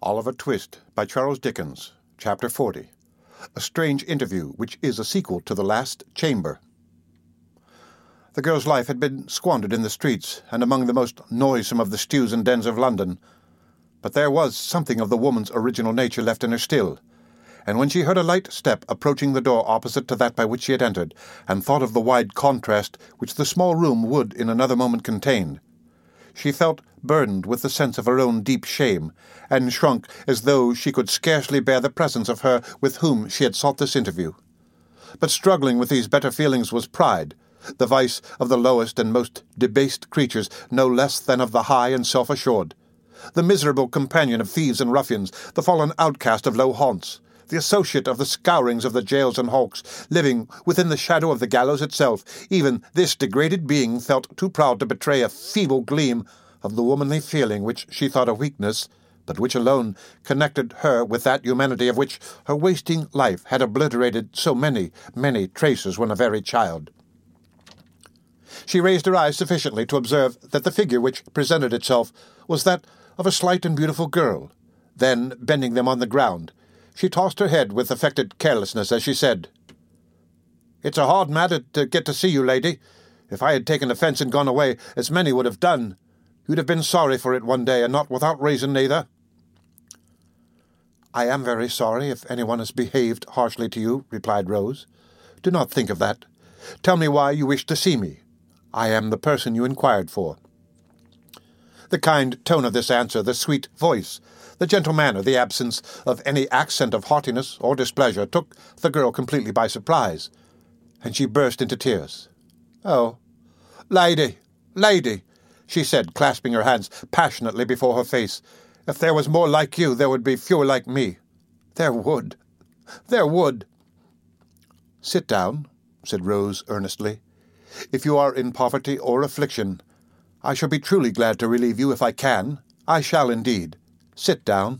Oliver Twist by Charles Dickens, Chapter 40. A Strange Interview, which is a sequel to The Last Chamber. The girl's life had been squandered in the streets and among the most noisome of the stews and dens of London. But there was something of the woman's original nature left in her still, and when she heard a light step approaching the door opposite to that by which she had entered, and thought of the wide contrast which the small room would in another moment contain, she felt burdened with the sense of her own deep shame, and shrunk as though she could scarcely bear the presence of her with whom she had sought this interview. But struggling with these better feelings was pride, the vice of the lowest and most debased creatures, no less than of the high and self-assured, the miserable companion of thieves and ruffians, the fallen outcast of low haunts, the associate of the scourings of the jails and hulks, living within the shadow of the gallows itself. Even this degraded being felt too proud to betray a feeble gleam of the womanly feeling which she thought a weakness, but which alone connected her with that humanity of which her wasting life had obliterated so many, many traces when a very child. She raised her eyes sufficiently to observe that the figure which presented itself was that of a slight and beautiful girl. Then, bending them on the ground, she tossed her head with affected carelessness as she said, "It's a hard matter to get to see you, lady. If I had taken offence and gone away, as many would have done, you'd have been sorry for it one day, and not without reason neither." "I am very sorry if anyone has behaved harshly to you," replied Rose. "Do not think of that. Tell me why you wish to see me. I am the person you inquired for." The kind tone of this answer, the sweet voice, the gentle manner, the absence of any accent of haughtiness or displeasure took the girl completely by surprise, and she burst into tears. "Oh, lady, lady," she said, clasping her hands passionately before her face, "if there was more like you, there would be fewer like me. There would. There would." "Sit down," said Rose earnestly. "If you are in poverty or affliction, I shall be truly glad to relieve you if I can. I shall indeed. Sit down."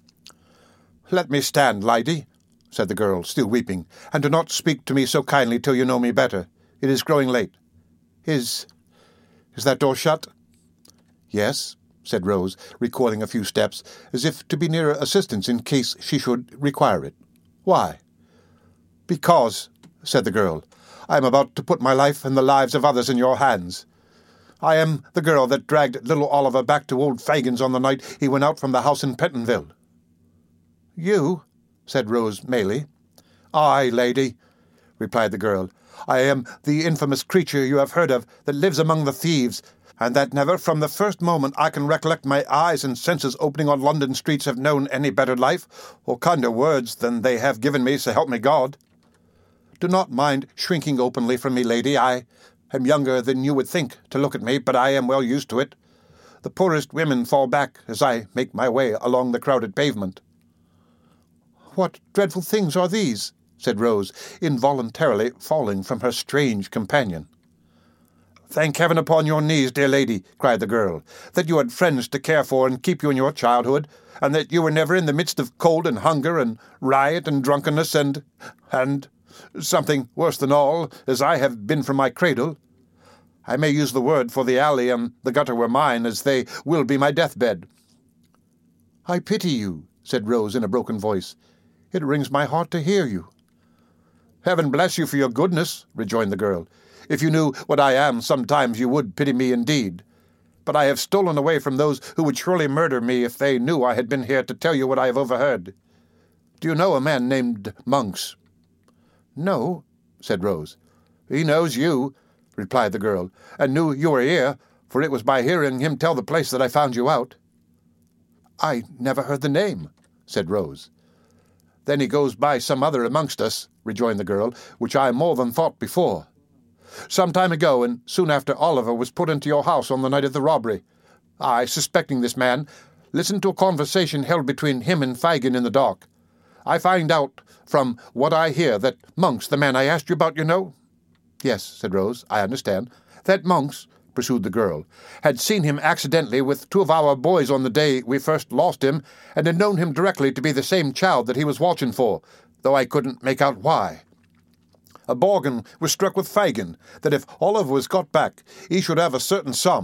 "Let me stand, lady," said the girl, still weeping, "and do not speak to me so kindly till you know me better. It is growing late. Is that door shut?" "Yes," said Rose, recoiling a few steps, as if to be nearer assistance in case she should require it. "Why?" "Because," said the girl, "I am about to put my life and the lives of others in your hands. I am the girl that dragged little Oliver back to old Fagin's on the night he went out from the house in Pentonville." "You?" said Rose Maylie. "Aye, lady," replied the girl. "I am the infamous creature you have heard of, that lives among the thieves, and that never from the first moment I can recollect my eyes and senses opening on London streets have known any better life or kinder words than they have given me, so help me God. Do not mind shrinking openly from me, lady. I am younger than you would think to look at me, but I am well used to it. The poorest women fall back as I make my way along the crowded pavement." "What dreadful things are these?" said Rose, involuntarily falling from her strange companion. "Thank heaven upon your knees, dear lady," cried the girl, "that you had friends to care for and keep you in your childhood, and that you were never in the midst of cold and hunger and riot and drunkenness and something worse than all, as I have been from my cradle. I may use the word, for the alley and the gutter were mine, as they will be my deathbed." "I pity you," said Rose in a broken voice. "It wrings my heart to hear you." "Heaven bless you for your goodness," rejoined the girl. "If you knew what I am, sometimes you would pity me indeed. But I have stolen away from those who would surely murder me if they knew I had been here to tell you what I have overheard. Do you know a man named Monks?" "No," said Rose. "He knows you," replied the girl, "and knew you were here, for it was by hearing him tell the place that I found you out." "I never heard the name," said Rose. "Then he goes by some other amongst us," rejoined the girl, "which I more than thought before. Some time ago, and soon after Oliver was put into your house on the night of the robbery, I, suspecting this man, listened to a conversation held between him and Fagin in the dark. I find out from what I hear that Monks, the man I asked you about, you know—" "Yes," said Rose, "I understand." "That Monks," pursued the girl, "had seen him accidentally with two of our boys on the day we first lost him, and had known him directly to be the same child that he was watching for, though I couldn't make out why. A bargain was struck with Fagin that if Oliver was got back, he should have a certain sum,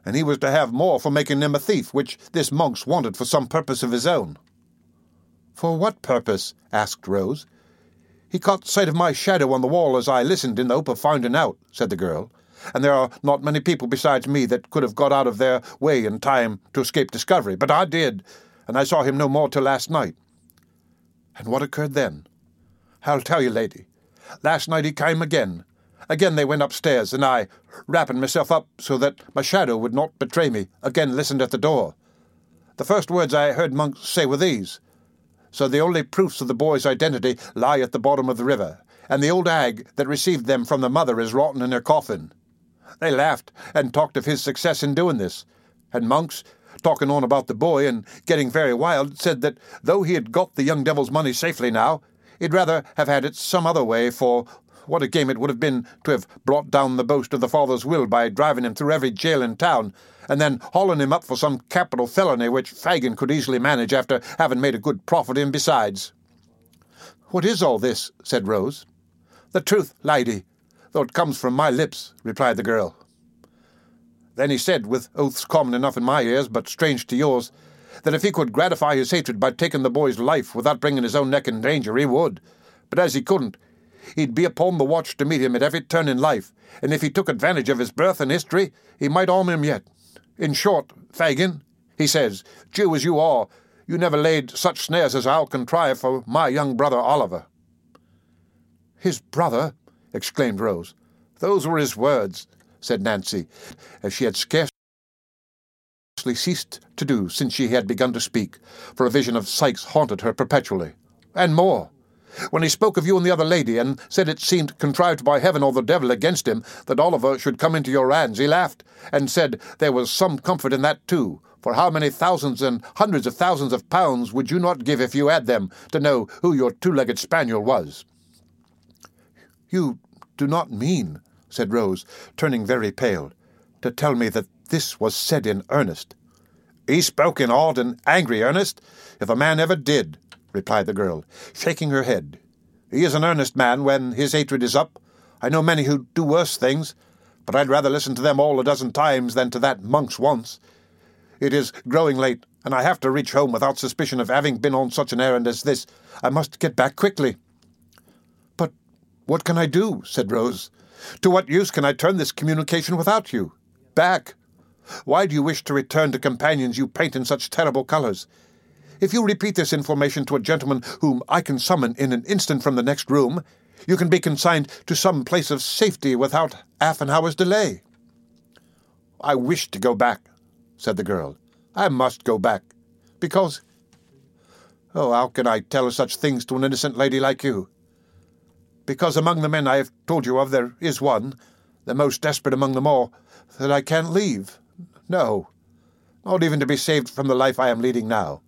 and he was to have more for making him a thief, which this Monks wanted for some purpose of his own." "For what purpose?" asked Rose. "He caught sight of my shadow on the wall as I listened in the hope of finding out," said the girl, "and there are not many people besides me that could have got out of their way in time to escape discovery. But I did, and I saw him no more till last night." "And what occurred then?" "I'll tell you, lady. Last night he came again. Again they went upstairs, and I, wrapping myself up so that my shadow would not betray me, again listened at the door. The first words I heard Monks say were these: 'So the only proofs of the boy's identity lie at the bottom of the river, and the old hag that received them from the mother is rotten in her coffin.' They laughed and talked of his success in doing this, and Monks, talking on about the boy and getting very wild, said that though he had got the young devil's money safely now, he'd rather have had it some other way, for what a game it would have been to have brought down the boast of the father's will by driving him through every jail in town, and then hauling him up for some capital felony which Fagin could easily manage after having made a good profit in besides." "What is all this?" said Rose. "The truth, lady, though it comes from my lips," replied the girl. Then he said, with oaths common enough in my ears, but strange to yours, that if he could gratify his hatred by taking the boy's life without bringing his own neck in danger, he would. But as he couldn't, he'd be upon the watch to meet him at every turn in life, and if he took advantage of his birth and history, he might harm him yet. In short, Fagin, he says, Jew as you are, you never laid such snares as I'll contrive for my young brother Oliver." "His brother?" exclaimed Rose. "Those were his words," said Nancy, as she had scarcely ceased to do since she had begun to speak, for a vision of Sikes haunted her perpetually. "And more. When he spoke of you and the other lady, and said it seemed contrived by heaven or the devil against him that Oliver should come into your hands, he laughed, and said there was some comfort in that too, for how many thousands and hundreds of thousands of pounds would you not give if you had them, to know who your two-legged spaniel was?" "You do not mean," said Rose, turning very pale, "to tell me that this was said in earnest?" "He spoke in odd and angry earnest, if a man ever did," replied the girl, shaking her head. "He is an earnest man when his hatred is up. I know many who do worse things, but I'd rather listen to them all a dozen times than to that Monks once. It is growing late, and I have to reach home without suspicion of having been on such an errand as this. I must get back quickly." "But what can I do?" said Rose. "To what use can I turn this communication without you? Back! Why do you wish to return to companions you paint in such terrible colours? If you repeat this information to a gentleman whom I can summon in an instant from the next room, you can be consigned to some place of safety without half an hour's delay." "I wish to go back," said the girl. "I must go back, because— Oh, how can I tell such things to an innocent lady like you? Because among the men I have told you of there is one, the most desperate among them all, that I can't leave. No, not even to be saved from the life I am leading now."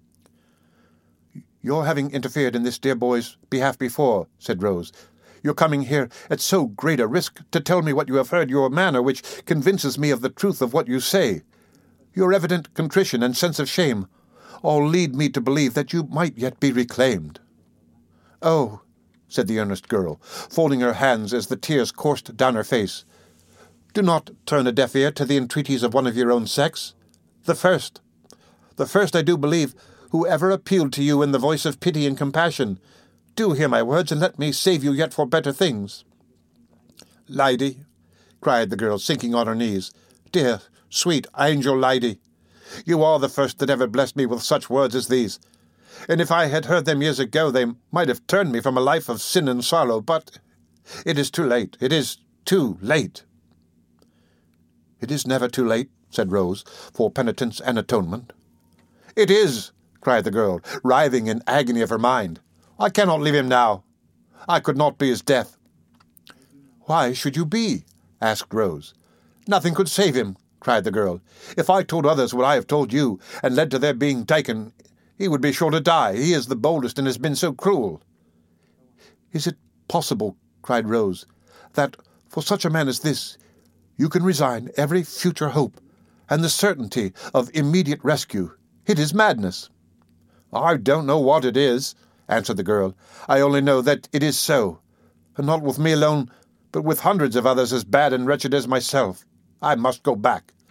"Your having interfered in this dear boy's behalf before," said Rose, "your coming here at so great a risk to tell me what you have heard, your manner which convinces me of the truth of what you say, your evident contrition and sense of shame, all lead me to believe that you might yet be reclaimed." "Oh," said the earnest girl, folding her hands as the tears coursed down her face, "do not turn a deaf ear to the entreaties of one of your own sex. The first I do believe, who ever appealed to you in the voice of pity and compassion. Do hear my words, and let me save you yet for better things." "Lady," cried the girl, sinking on her knees, "dear, sweet, angel lady, you are the first that ever blessed me with such words as these, and if I had heard them years ago they might have turned me from a life of sin and sorrow, but it is too late, it is too late." "It is never too late," said Rose, "for penitence and atonement." "It is," cried the girl, writhing in agony of her mind. "I cannot leave him now. I could not be his death." "Why should you be?" asked Rose. "Nothing could save him," cried the girl. "If I told others what I have told you, and led to their being taken, he would be sure to die. He is the boldest and has been so cruel." "Is it possible," cried Rose, "that, for such a man as this, you can resign every future hope, and the certainty of immediate rescue? It is madness." "I don't know what it is," answered the girl. "I only know that it is so, and not with me alone, but with hundreds of others as bad and wretched as myself. I must go back.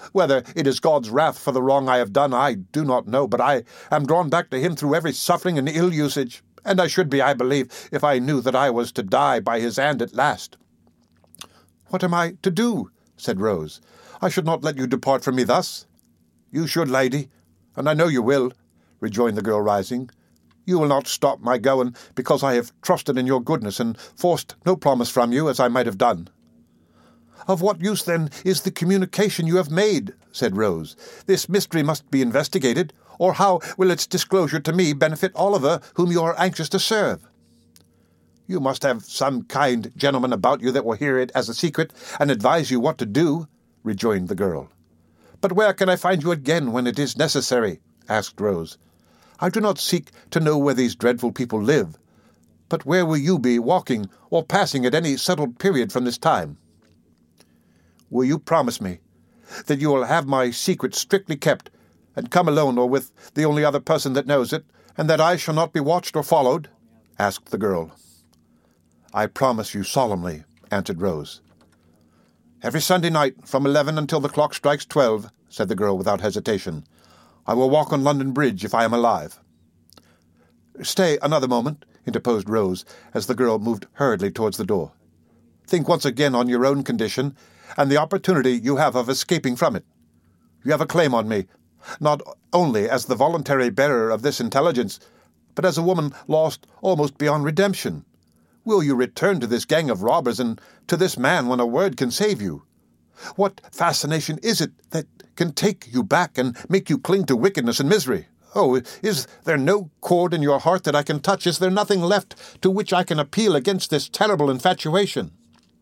Whether it is God's wrath for the wrong I have done, I do not know, but I am drawn back to him through every suffering and ill usage, and I should be, I believe, if I knew that I was to die by his hand at last." "What am I to do?" said Rose. "I should not let you depart from me thus." "You should, lady, and I know you will," rejoined the girl, rising. "You will not stop my going, because I have trusted in your goodness and forced no promise from you, as I might have done." "Of what use, then, is the communication you have made?" said Rose. "This mystery must be investigated, or how will its disclosure to me benefit Oliver, whom you are anxious to serve?" "You must have some kind gentleman about you that will hear it as a secret and advise you what to do," rejoined the girl. "But where can I find you again when it is necessary?" asked Rose. "I do not seek to know where these dreadful people live, but where will you be walking or passing at any settled period from this time?" "Will you promise me that you will have my secret strictly kept, and come alone or with the only other person that knows it, and that I shall not be watched or followed?" asked the girl. "I promise you solemnly," answered Rose. "Every Sunday night, from 11 until the clock strikes 12, said the girl without hesitation. "I will walk on London Bridge if I am alive." "Stay another moment," interposed Rose, as the girl moved hurriedly towards the door. "Think once again on your own condition, and the opportunity you have of escaping from it. You have a claim on me, not only as the voluntary bearer of this intelligence, but as a woman lost almost beyond redemption. Will you return to this gang of robbers and to this man when a word can save you? What fascination is it that can take you back and make you cling to wickedness and misery? Oh, is there no chord in your heart that I can touch? Is there nothing left to which I can appeal against this terrible infatuation?"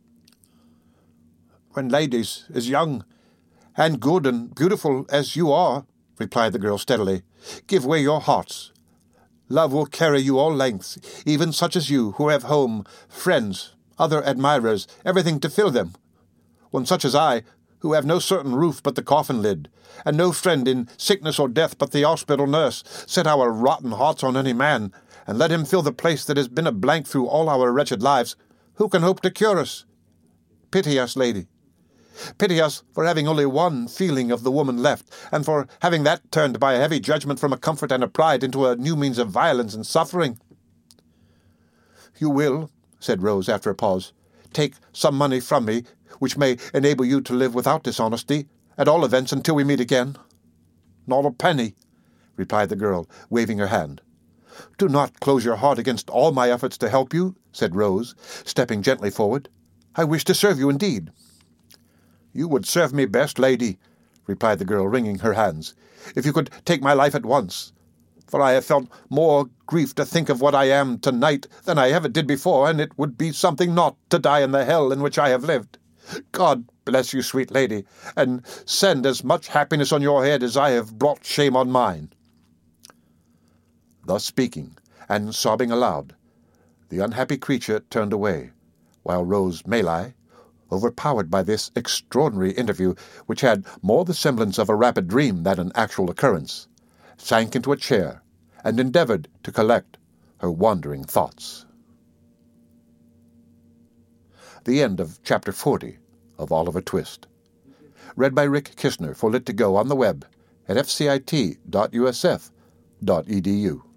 "When ladies is young and good and beautiful as you are," replied the girl steadily, "give way your hearts. Love will carry you all lengths, even such as you, who have home, friends, other admirers, everything to fill them. When such as I, who have no certain roof but the coffin lid, and no friend in sickness or death but the hospital nurse, set our rotten hearts on any man, and let him fill the place that has been a blank through all our wretched lives, who can hope to cure us? Pity us, lady. Pity us for having only one feeling of the woman left, and for having that turned by a heavy judgment from a comfort and a pride into a new means of violence and suffering." "You will," said Rose after a pause, "take some money from me, which may enable you to live without dishonesty, at all events until we meet again." "Not a penny," replied the girl, waving her hand. "Do not close your heart against all my efforts to help you," said Rose, stepping gently forward. "I wish to serve you indeed." "You would serve me best, lady," replied the girl, wringing her hands, "if you could take my life at once, for I have felt more grief to think of what I am tonight than I ever did before, and it would be something not to die in the hell in which I have lived. God bless you, sweet lady, and send as much happiness on your head as I have brought shame on mine." Thus speaking, and sobbing aloud, the unhappy creature turned away, while Rose Maylie, overpowered by this extraordinary interview, which had more the semblance of a rapid dream than an actual occurrence, sank into a chair and endeavored to collect her wandering thoughts. The end of Chapter 40 of Oliver Twist. Read by Rick Kishner for Lit2Go on the web at fcit.usf.edu.